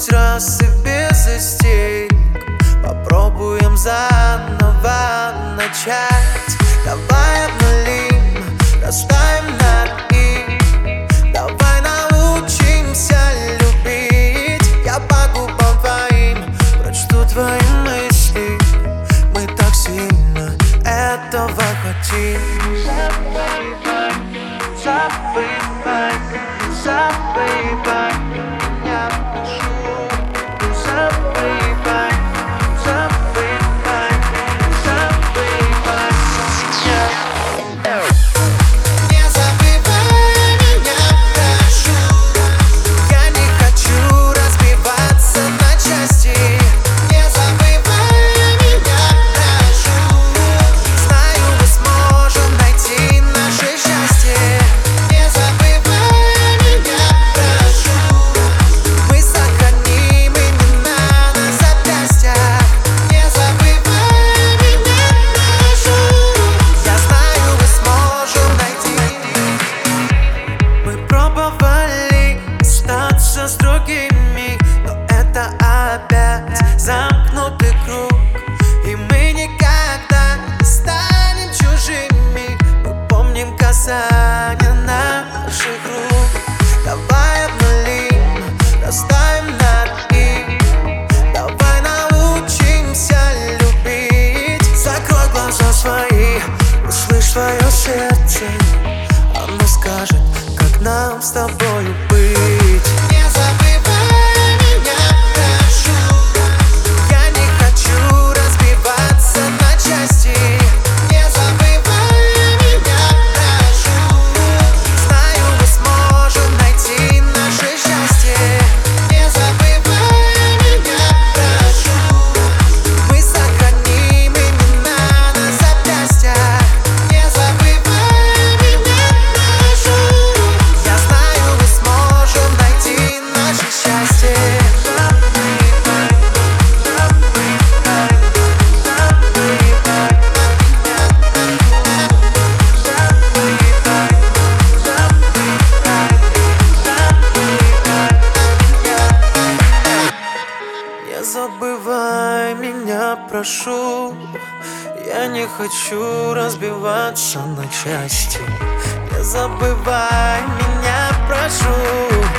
хоть раз и без истерик. Попробуем заново начать. Давай обнулим, расставим на «и». Давай научимся любить. Я по губам твоим прочту твои мысли. Мы так сильно этого хотим. Забывай, забывай, забывай меня, прошу. Забывай, забывай, забывай меня. Не забывай меня, прошу. Я не хочу разбиваться на части. Не забывай меня, прошу. Знаю, мы сможем найти наше счастье. Не забывай меня, прошу. Мы сохраним имена на запястьях. Не забывай меня, прошу. Я знаю, мы сможем найти. Мы пробовали остаться с другими, но это опять замкнутый круг. И мы никогда не станем чужими. Мы помним касание наших рук. Давай обнулим, расставим на «и». Давай научимся любить. Закрой глаза свои, услышь свое сердце. Оно скажет, как нам с тобою быть. Не забывай меня, прошу. Я не хочу разбиваться на части. Не забывай меня, прошу. Знаю, мы сможем найти наше счастье. Не забывай меня, прошу. Мы сохраним имена на запястьях. Не забывай меня, прошу. Я знаю, мы сможем найти наше счастье. Не забывай меня, прошу. Я не хочу разбиваться на части. Не забывай меня, прошу.